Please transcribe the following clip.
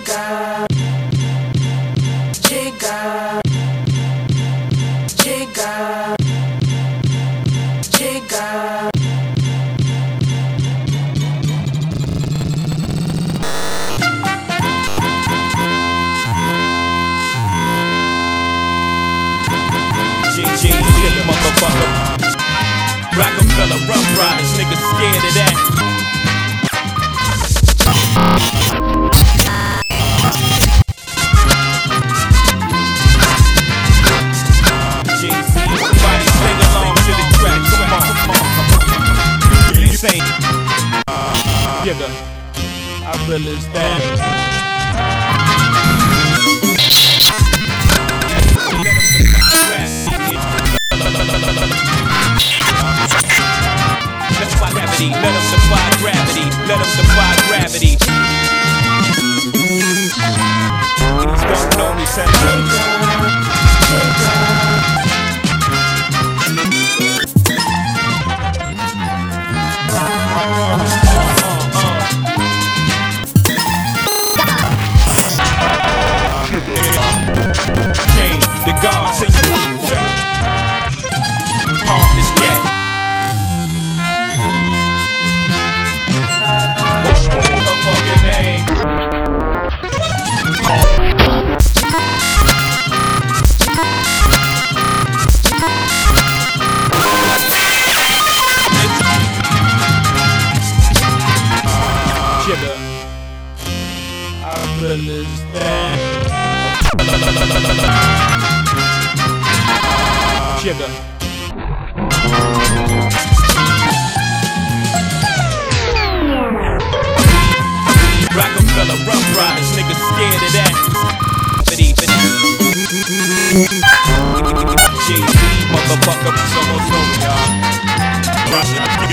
Jigga, jigga, jigga, jigga. GG, motherfucker. Rockefeller, Rough Riders, niggas scared of that. GC, somebody sing along to the track, come on. You say, Jigga, I realize that. Let them defy gravity, let them defy gravity. Don't know me, Change the guards in your harmless cat. Jigga, I understand. Jigga. Rockefeller, Rough Riders, niggas scared of that. GC, motherfucker, so y'all.